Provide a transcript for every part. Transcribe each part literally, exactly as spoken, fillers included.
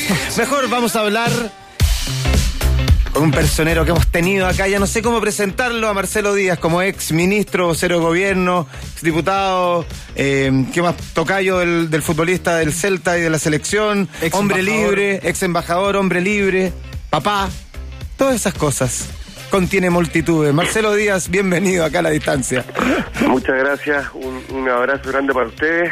Mejor vamos a hablar con un personero que hemos tenido acá, ya no sé cómo presentarlo, a Marcelo Díaz, como ex ministro, vocero de gobierno, ex diputado, eh, ¿qué más? Tocayo del, del futbolista del Celta y de la selección, ex hombre embajador. libre, ex embajador, hombre libre, papá, todas esas cosas. Contiene multitudes. Marcelo Díaz, bienvenido acá a la distancia. Muchas gracias, un, un abrazo grande para ustedes.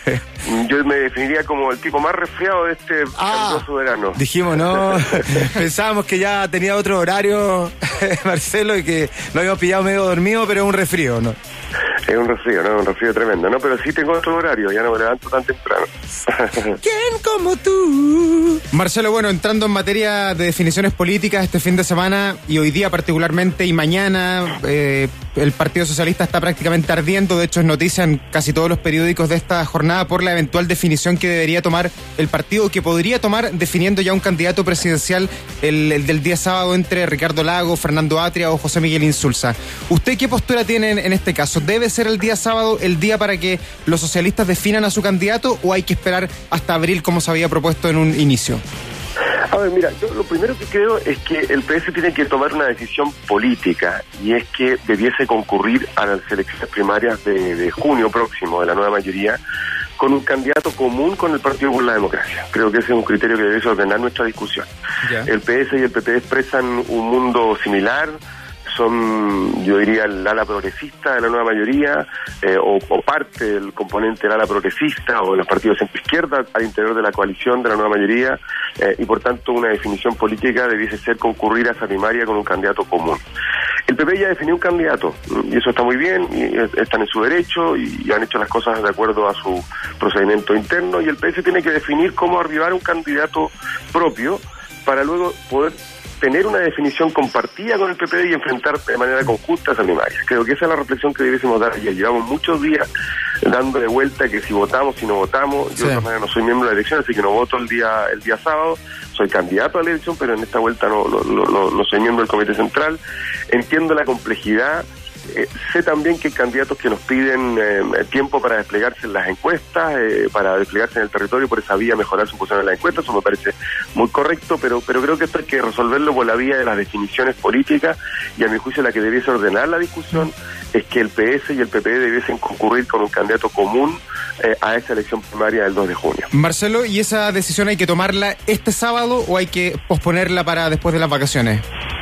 Yo me definiría como el tipo más resfriado de este ah, caluroso verano. Dijimos, no, pensábamos que ya tenía otro horario, Marcelo, y que lo habíamos pillado medio dormido, pero es un resfrío, ¿no? Es un resfrío, ¿no? Un resfrío tremendo, ¿no? Pero sí tengo otro horario, ya no me levanto tan temprano. ¿Quién como tú? Marcelo, bueno, entrando en materia de definiciones políticas, este fin de semana y hoy día particularmente y mañana, eh, el Partido Socialista está prácticamente ardiendo. De hecho, es noticia en casi todos los periódicos de esta jornada por la eventual definición que debería tomar el partido, que podría tomar definiendo ya un candidato presidencial el, el del día sábado entre Ricardo Lagos, Fernando Atria o José Miguel Insulza. ¿Usted qué postura tiene en, en este caso? ¿Debe ser el día sábado el día para que los socialistas definan a su candidato o hay que esperar hasta abril como se había propuesto en un inicio? A ver, mira, yo lo primero que creo es que el P S tiene que tomar una decisión política y es que debiese concurrir a las elecciones primarias de, de junio próximo de la nueva mayoría con un candidato común con el Partido por la Democracia. Creo que ese es un criterio que debe ordenar nuestra discusión. Yeah. El P S y el P P expresan un mundo similar, son, yo diría, el ala progresista de la nueva mayoría, eh, o, o parte del componente del ala progresista, o los partidos centro-izquierda al interior de la coalición de la nueva mayoría, eh, y por tanto una definición política debiese ser concurrir a esa primaria con un candidato común. El P P ya definió un candidato, y eso está muy bien, y están en su derecho, y han hecho las cosas de acuerdo a su procedimiento interno, y el P S tiene que definir cómo arribar a un candidato propio, para luego poder tener una definición compartida con el P P y enfrentar de manera conjunta esa primaria. Creo que esa es la reflexión que debiésemos dar. Ya llevamos muchos días dando de vuelta que si votamos, si no votamos. Yo sí. De todas maneras no soy miembro de la elección, así que no voto el día el día sábado. Soy candidato a la elección, pero en esta vuelta no, no, no, no soy miembro del Comité Central. Entiendo la complejidad. Eh, sé también que hay candidatos que nos piden eh, tiempo para desplegarse en las encuestas, eh, para desplegarse en el territorio, por esa vía mejorar su posición en las encuestas. Eso me parece muy correcto, pero pero creo que esto hay que resolverlo por la vía de las definiciones políticas, y a mi juicio la que debiese ordenar la discusión es que el P S y el P P debiesen concurrir con un candidato común eh, a esa elección primaria del dos de junio. Marcelo, ¿y esa decisión hay que tomarla este sábado o hay que posponerla para después de las vacaciones?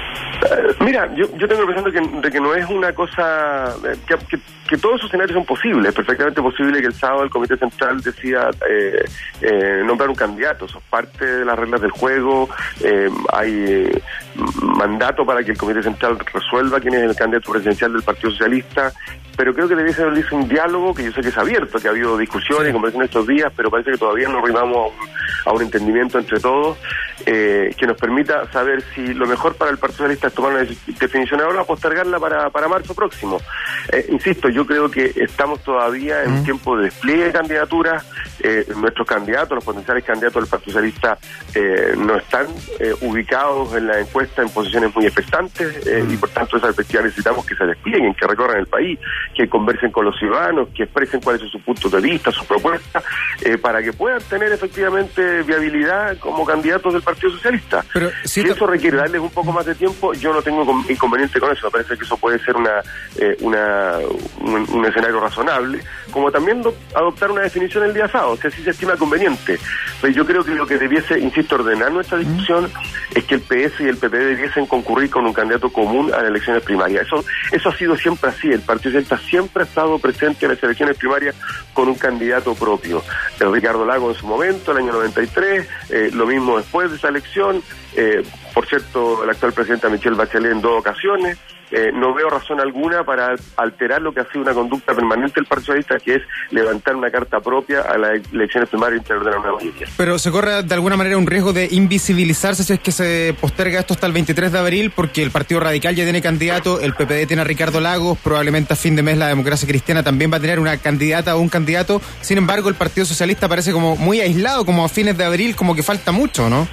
Uh, mira, yo, yo tengo la impresión de que, de que no es una cosa, eh, que, que, que todos esos escenarios son posibles. Es perfectamente posible que el sábado el Comité Central decida eh, eh, nombrar un candidato. Eso es parte de las reglas del juego. Eh, hay eh, mandato para que el Comité Central resuelva quién es el candidato presidencial del Partido Socialista, pero creo que debiese haberse un diálogo que yo sé que es abierto, que ha habido discusiones y conversaciones estos días, pero parece que todavía no arribamos a un, a un entendimiento entre todos eh, que nos permita saber si lo mejor para el Partido Socialista es tomar una definición ahora o postergarla para, para marzo próximo. Eh, insisto, yo creo que estamos todavía en un tiempo de despliegue de candidaturas. Eh, nuestros candidatos, los potenciales candidatos del Partido Socialista eh, no están eh, ubicados en la encuesta en posiciones muy expectantes eh, y por tanto esa perspectiva necesitamos que se desplieguen, que recorran el país, que conversen con los ciudadanos, que expresen cuál es su punto de vista, su propuesta, eh, para que puedan tener efectivamente viabilidad como candidatos del Partido Socialista. Pero si, si eso requiere darles un poco más de tiempo, yo no tengo inconveniente con eso. Me parece que eso puede ser una, eh, una un, un escenario razonable, como también do, adoptar una definición el día sábado, si así se estima conveniente. Pero yo creo que lo que debiese, insisto, ordenar nuestra discusión mm. es que el P S y el P P debiesen concurrir con un candidato común a las elecciones primarias. Eso, eso ha sido siempre así. El Partido Socialista siempre ha estado presente en las elecciones primarias con un candidato propio. El Ricardo Lagos en su momento, el año noventa y tres, eh, lo mismo después de esa elección. Eh, por cierto, la actual presidenta Michelle Bachelet en dos ocasiones. Eh, no veo razón alguna para alterar lo que ha sido una conducta permanente del Partido Socialista, que es levantar una carta propia a las elecciones primarias interior de la nueva mayoría. Pero se corre de alguna manera un riesgo de invisibilizarse si es que se posterga esto hasta el veintitrés de abril, porque el Partido Radical ya tiene candidato, el P P D tiene a Ricardo Lagos, probablemente a fin de mes la Democracia Cristiana también va a tener una candidata o un candidato. Sin embargo, el Partido Socialista parece como muy aislado, como a fines de abril, como que falta mucho, ¿no?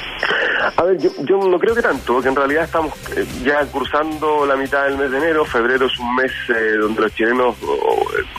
A ver, yo, yo no creo que tanto, porque en realidad estamos eh, ya cruzando la mitad del mes de enero. Febrero es un mes eh, donde los chilenos oh,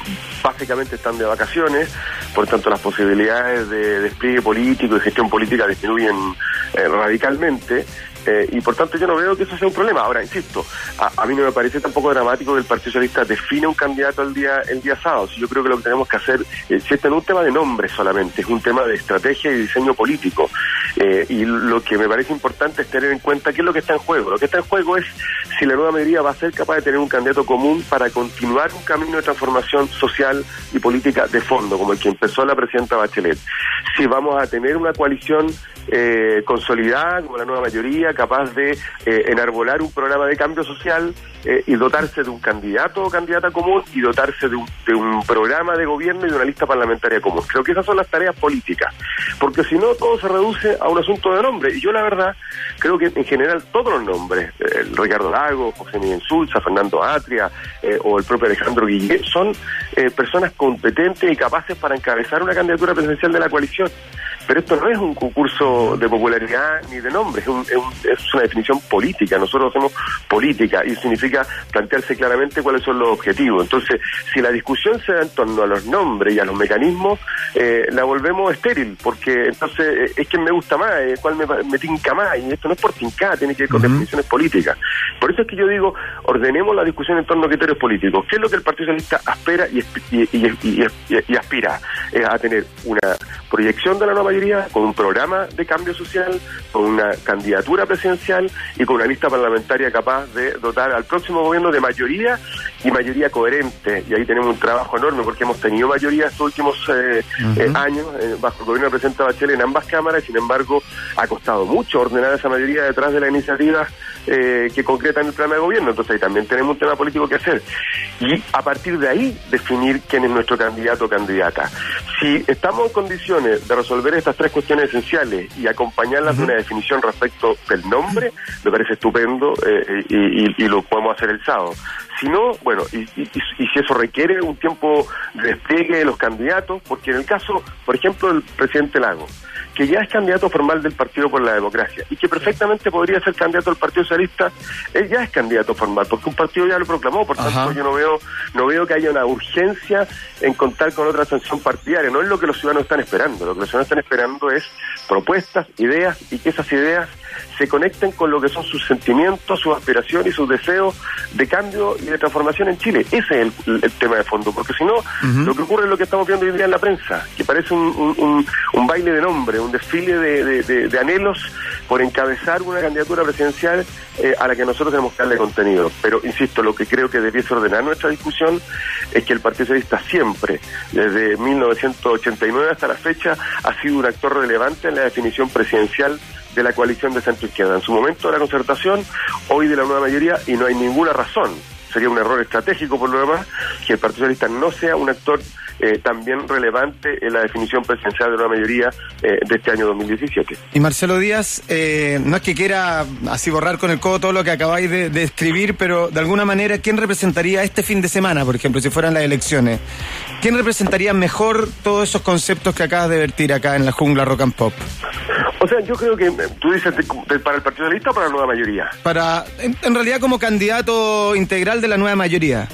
básicamente están de vacaciones, por tanto las posibilidades de despliegue político y gestión política disminuyen eh, radicalmente. Eh, y por tanto yo no veo que eso sea un problema. Ahora, insisto, a, a mí no me parece tampoco dramático que el Partido Socialista define un candidato el día el día sábado. Si yo creo que lo que tenemos que hacer, eh, si este no es un tema de nombre solamente, es un tema de estrategia y diseño político. Eh, y lo que me parece importante es tener en cuenta qué es lo que está en juego. Lo que está en juego es si la nueva mayoría va a ser capaz de tener un candidato común para continuar un camino de transformación social y política de fondo, como el que empezó la presidenta Bachelet. Si vamos a tener una coalición eh, consolidada, como la nueva mayoría, capaz de eh, enarbolar un programa de cambio social eh, y dotarse de un candidato o candidata común y dotarse de un, de un programa de gobierno y de una lista parlamentaria común. Creo que esas son las tareas políticas, porque si no todo se reduce a un asunto de nombre. Y yo la verdad creo que en general todos los nombres, eh, Ricardo Lagos, José Miguel Insulza, Fernando Atria eh, o el propio Alejandro Guillet, son eh, personas competentes y capaces para encabezar una candidatura presidencial de la coalición. Pero esto no es un concurso de popularidad ni de nombre, es, un, es, un, es una definición política. Nosotros hacemos política y significa plantearse claramente cuáles son los objetivos. Entonces, si la discusión se da en torno a los nombres y a los mecanismos, eh, la volvemos estéril, porque entonces eh, es quien me gusta más, eh, cuál me, me tinca más, y esto no es por tincar, tiene que ver con uh-huh. definiciones políticas. Por eso es que yo digo, ordenemos la discusión en torno a criterios políticos. ¿Qué es lo que el Partido Socialista aspira y, y, y, y, y, y aspira? Eh, a tener una proyección de la nueva mayoría, con un programa de cambio social, con una candidatura presidencial y con una lista parlamentaria capaz de dotar al próximo gobierno de mayoría y mayoría coherente. Y ahí tenemos un trabajo enorme, porque hemos tenido mayoría estos últimos eh, uh-huh. eh, años eh, bajo el gobierno del presidente Bachelet en ambas cámaras, y sin embargo ha costado mucho ordenar esa mayoría detrás de las iniciativas eh, que concretan el programa de gobierno. Entonces ahí también tenemos un tema político que hacer. Y a partir de ahí definir quién es nuestro candidato o candidata. Si estamos en condiciones de resolver estas tres cuestiones esenciales y acompañarlas uh-huh. de una definición respecto del nombre, me parece estupendo eh, y, y, y lo podemos hacer el sábado. Si no, bueno, y, y, y si eso requiere un tiempo de despliegue de los candidatos, porque en el caso, por ejemplo, del presidente Lagos, que ya es candidato formal del Partido por la Democracia y que perfectamente podría ser candidato del Partido Socialista, él ya es candidato formal, porque un partido ya lo proclamó. Por tanto, Ajá. yo no veo no veo que haya una urgencia en contar con otra sanción partidaria. No es lo que los ciudadanos están esperando. Lo que los ciudadanos están esperando es propuestas, ideas, y que esas ideas se conecten con lo que son sus sentimientos, sus aspiraciones y sus deseos de cambio y de transformación en Chile. Ese es el, el tema de fondo, porque si no, uh-huh. lo que ocurre es lo que estamos viendo hoy día en la prensa, que parece un, un, un, un baile de nombre, un desfile de, de, de, de anhelos por encabezar una candidatura presidencial eh, a la que nosotros tenemos que darle contenido. Pero, insisto, lo que creo que debiese ordenar nuestra discusión es que el Partido Socialista siempre, desde mil novecientos ochenta y nueve hasta la fecha, ha sido un actor relevante en la definición presidencial de la coalición de centro-izquierda. En su momento de la concertación, hoy de la nueva mayoría, y no hay ninguna razón, sería un error estratégico por lo demás, que el Partido Socialista no sea un actor eh, también relevante en la definición presidencial de la nueva mayoría eh, de este año dos mil diecisiete. Y Marcelo Díaz, eh, no es que quiera así borrar con el codo todo lo que acabáis de, de escribir, pero de alguna manera, ¿quién representaría este fin de semana, por ejemplo, si fueran las elecciones? ¿Quién representaría mejor todos esos conceptos que acabas de vertir acá en la jungla Rock and Pop? O sea, yo creo que, tú dices, de, de, ¿para el Partido Socialista o para la nueva mayoría? Para, en, en realidad como candidato integral de la nueva mayoría.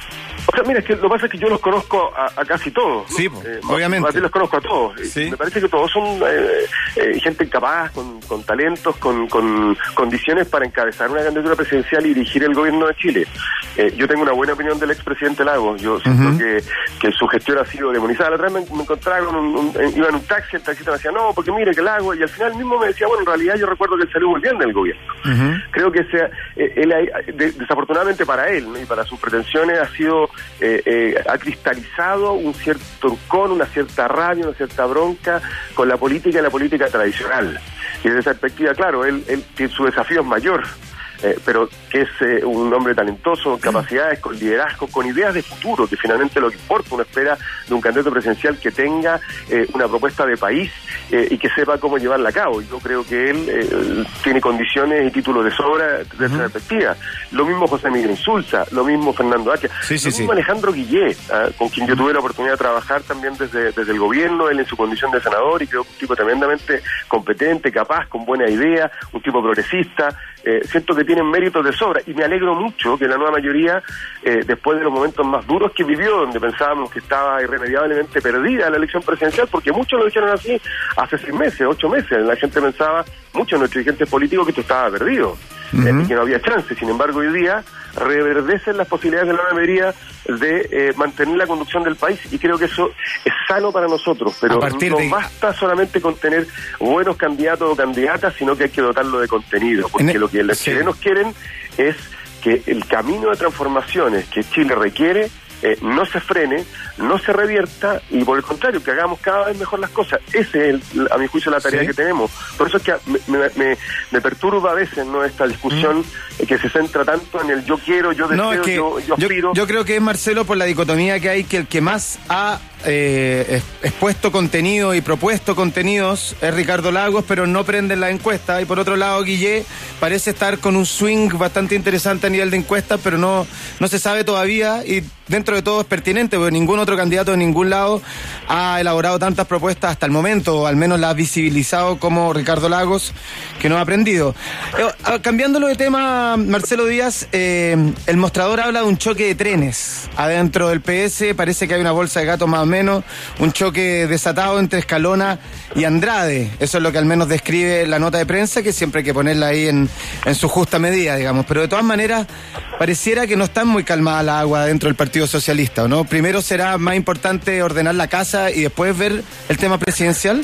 O sea, mira, es que lo que pasa es que yo los conozco a, a casi todos, ¿no? Sí, eh, obviamente. A ti los conozco a todos. Sí. Me parece que todos son eh, eh, gente capaz, con, con talentos, con, con condiciones para encabezar una candidatura presidencial y dirigir el gobierno de Chile. Eh, yo tengo una buena opinión del expresidente Lagos. Yo siento uh-huh. que, que su gestión ha sido demonizada. La otra vez me, me encontraba con un, un, iba en un taxi, el taxista me decía, no, porque mire que Lagos, y al final mismo me decía, bueno, en realidad yo recuerdo que él salió muy bien del gobierno. Uh-huh. Creo que sea, eh, él, de, desafortunadamente para él, ¿no? Y para sus pretensiones ha sido... Eh, eh, ha cristalizado un cierto encón, una cierta rabia, una cierta bronca con la política y la política tradicional. Y desde esa perspectiva, claro, él, él tiene su desafío es mayor, eh, pero que es eh, un hombre talentoso, con capacidades, con liderazgo, con ideas de futuro, que finalmente lo que importa, uno espera de un candidato presidencial que tenga eh, una propuesta de país eh, y que sepa cómo llevarla a cabo. Yo creo que él eh, tiene condiciones y títulos de sobra desde esa uh-huh. perspectiva. Lo mismo José Miguel Insulza, lo mismo Fernando Atria, sí, sí, lo mismo sí. Alejandro Guillet, ¿eh? con quien yo tuve la oportunidad de trabajar también desde, desde el gobierno, él en su condición de senador, y creo que un tipo tremendamente competente, capaz, con buena idea, un tipo progresista. Eh, siento que tienen méritos de sobra, y me alegro mucho que la nueva mayoría, eh, después de los momentos más duros que vivió, donde pensábamos que estaba irremediablemente perdida la elección presidencial, porque muchos lo dijeron así hace seis meses, ocho meses, la gente pensaba, muchos de nuestros dirigentes políticos, que esto estaba perdido, uh-huh. eh, y que no había chance. Sin embargo, hoy día reverdecen las posibilidades de la nueva mayoría de eh, mantener la conducción del país, y creo que eso es sano para nosotros, pero no de... basta solamente con tener buenos candidatos o candidatas, sino que hay que dotarlo de contenido, porque el... lo que los sí. chilenos quieren es que el camino de transformaciones que Chile requiere eh, no se frene, no se revierta, y por el contrario, que hagamos cada vez mejor las cosas. Ese es, el, a mi juicio, la tarea ¿Sí? que tenemos. Por eso es que me, me, me perturba a veces, ¿no?, esta discusión mm. que se centra tanto en el yo quiero, yo deseo, no, es que yo, yo aspiro. Yo, yo creo que es, Marcelo, por la dicotomía que hay, que el que más ha eh, expuesto contenido y propuesto contenidos es Ricardo Lagos, pero no prende en la encuesta. Y por otro lado, Guillé parece estar con un swing bastante interesante a nivel de encuestas, pero no, no se sabe todavía, y dentro de todo es pertinente, porque ningún otro candidato de ningún lado ha elaborado tantas propuestas hasta el momento, o al menos las ha visibilizado como Ricardo Lagos, que no ha aprendido. Eh, cambiándolo de tema, Marcelo Díaz, eh, el mostrador habla de un choque de trenes adentro del P S, parece que hay una bolsa de gatos más o menos, un choque desatado entre Escalona y Andrade. Eso es lo que al menos describe la nota de prensa, que siempre hay que ponerla ahí en, en su justa medida, digamos. Pero de todas maneras, pareciera que no está muy calmada la agua dentro del Partido Socialista, ¿o no? Primero será más importante ordenar la casa y después ver el tema presidencial.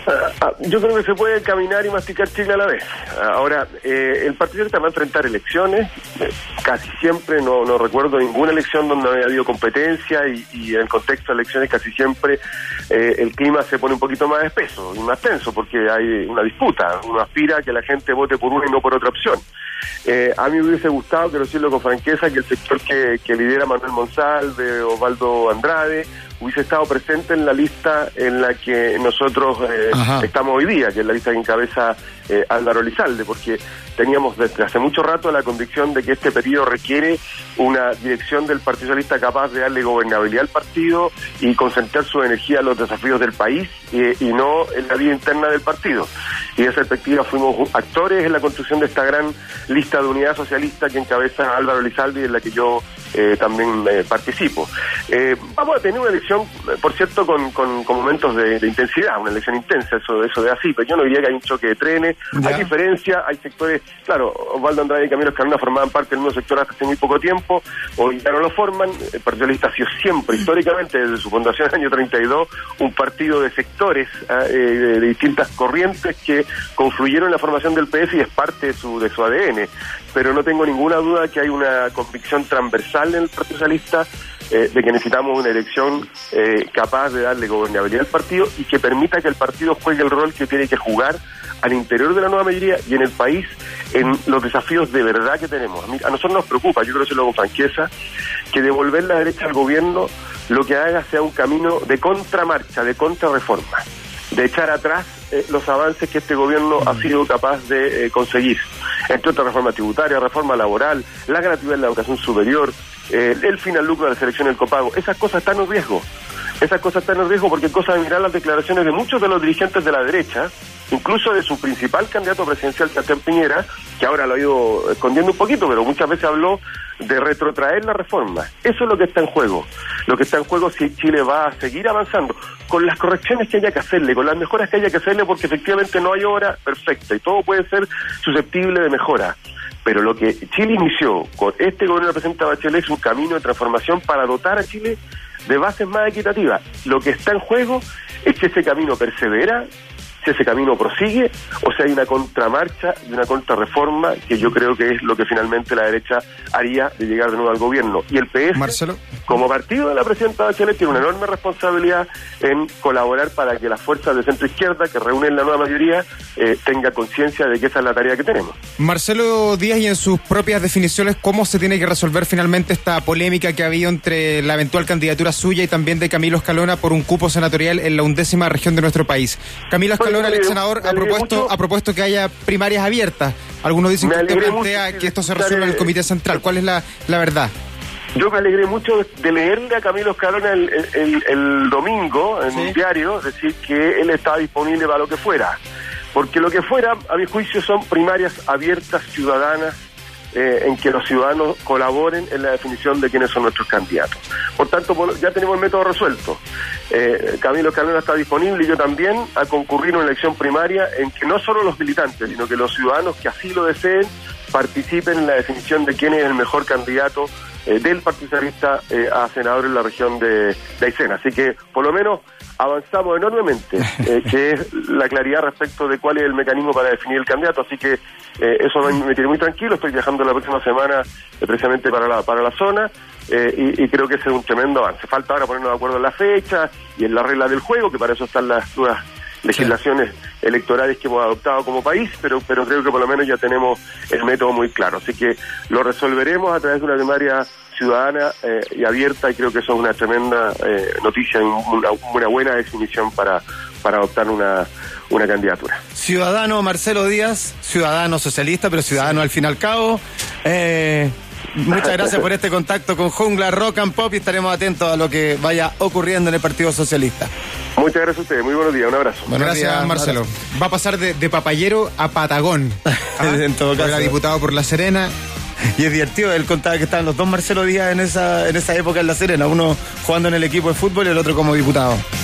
Yo creo que se puede caminar y masticar Chile a la vez. Ahora, eh, el Partido Socialista va a enfrentar elecciones, eh, casi siempre, no, no recuerdo ninguna elección donde haya habido competencia, y, y en el contexto de elecciones casi siempre eh, el clima se pone un poquito más espeso y más tenso, porque hay una disputa, uno aspira a que la gente vote por una y no por otra opción. Eh, a mí me hubiese gustado, quiero decirlo con franqueza, que el sector que, que lidera Manuel Monsalve, Osvaldo Andrade, hubiese estado presente en la lista en la que nosotros eh, estamos hoy día, que es la lista que encabeza eh, Álvaro Elizalde, porque teníamos desde hace mucho rato la convicción de que este periodo requiere una dirección del Partido Socialista capaz de darle gobernabilidad al partido y concentrar su energía en los desafíos del país, eh, y no en la vida interna del partido. Y de esa perspectiva fuimos actores en la construcción de esta gran lista de unidad socialista que encabeza Álvaro Elizalde, y en la que yo eh, también eh, participo. Eh, vamos a tener una elección, por cierto, con, con, con momentos de, de intensidad, una elección intensa, eso, eso de así, pero yo no diría que hay un choque de trenes, ya. Hay diferencia, hay sectores, claro, Osvaldo Andrade y Camilo Escalona formaban parte del mismo sector hasta hace muy poco tiempo, hoy ya no lo forman. El Partido Socialista ha sido siempre, históricamente, desde su fundación en el año treinta y dos, un partido de sectores, eh, de, de distintas corrientes que confluyeron en la formación del P S, y es parte de su, de su A D N. Pero no tengo ninguna duda que hay una convicción transversal en el Partido Socialista eh, de que necesitamos una elección eh, capaz de darle gobernabilidad al partido y que permita que el partido juegue el rol que tiene que jugar al interior de la nueva mayoría y en el país, en los desafíos de verdad que tenemos. A, mí, a nosotros nos preocupa, yo creo que se lo hago con franqueza, que devolver la derecha al gobierno lo que haga sea un camino de contramarcha, de contrarreforma, de echar atrás eh, los avances que este gobierno ha sido capaz de eh, conseguir, entre otras reforma tributaria, reforma laboral, la gratuidad en la educación superior, eh, el fin al lucro de la selección del copago. Esas cosas están en riesgo, esas cosas están en riesgo porque cosa de mirar las declaraciones de muchos de los dirigentes de la derecha, incluso de su principal candidato presidencial, Sebastián Piñera, que ahora lo ha ido escondiendo un poquito, pero muchas veces habló de retrotraer la reforma. Eso es lo que está en juego. Lo que está en juego es si Chile va a seguir avanzando con las correcciones que haya que hacerle, con las mejoras que haya que hacerle, porque efectivamente no hay obra perfecta y todo puede ser susceptible de mejora. Pero lo que Chile inició con este gobierno del presidente Bachelet es un camino de transformación para dotar a Chile de bases más equitativas. Lo que está en juego es que ese camino persevera, si ese camino prosigue, o si hay una contramarcha y una contrarreforma, que yo creo que es lo que finalmente la derecha haría de llegar de nuevo al gobierno. Y el P S, Marcelo, como partido de la presidenta Bachelet, tiene una enorme responsabilidad en colaborar para que las fuerzas de centro-izquierda, que reúnen la nueva mayoría, eh, tenga conciencia de que esa es la tarea que tenemos. Marcelo Díaz, y en sus propias definiciones, ¿cómo se tiene que resolver finalmente esta polémica que ha habido entre la eventual candidatura suya y también de Camilo Escalona por un cupo senatorial en la undécima región de nuestro país? Camilo Escalona, el ex senador, ha propuesto, ha propuesto que haya primarias abiertas. Algunos dicen que usted plantea mucho que esto se resuelva en el Comité Central. ¿Cuál es la, la verdad? Yo me alegré mucho de leerle a Camilo Escalona el, el, el, el domingo en ¿Sí? un diario, decir que él estaba disponible para lo que fuera. Porque lo que fuera, a mi juicio, son primarias abiertas, ciudadanas, eh, en que los ciudadanos colaboren en la definición de quiénes son nuestros candidatos. Por tanto, bueno, ya tenemos el método resuelto. Eh, Camilo Escalona está disponible y yo también a concurrir a una elección primaria en que no solo los militantes, sino que los ciudadanos que así lo deseen participen en la definición de quién es el mejor candidato eh, del Partido Socialista eh, a senador en la región de, de Aysén. Así que, por lo menos, avanzamos enormemente, eh, que es la claridad respecto de cuál es el mecanismo para definir el candidato. Así que eh, eso me, me tiene muy tranquilo. Estoy viajando la próxima semana eh, precisamente para la, para la zona eh, y, y creo que ese es un tremendo avance. Falta ahora ponernos de acuerdo en la fecha y en las reglas del juego, que para eso están las nuevas legislaciones sí. electorales que hemos adoptado como país, pero pero creo que por lo menos ya tenemos el método muy claro. Así que lo resolveremos a través de una primaria ciudadana eh, y abierta, y creo que eso es una tremenda eh, noticia y una, una buena definición para, para adoptar una, una candidatura. Ciudadano Marcelo Díaz, ciudadano socialista, pero ciudadano sí. al fin y al cabo. Eh... Muchas gracias por este contacto con Jungla Rock and Pop y estaremos atentos a lo que vaya ocurriendo en el Partido Socialista. Muchas gracias a ustedes, muy buenos días, un abrazo. Buenos gracias, días, Marcelo. Abrazo. Va a pasar de, de papayero a Patagón. ¿Ah? En todo caso. Era diputado por La Serena. Y es divertido, él contaba que estaban los dos Marcelo Díaz en esa, en esa época en La Serena, uno jugando en el equipo de fútbol y el otro como diputado.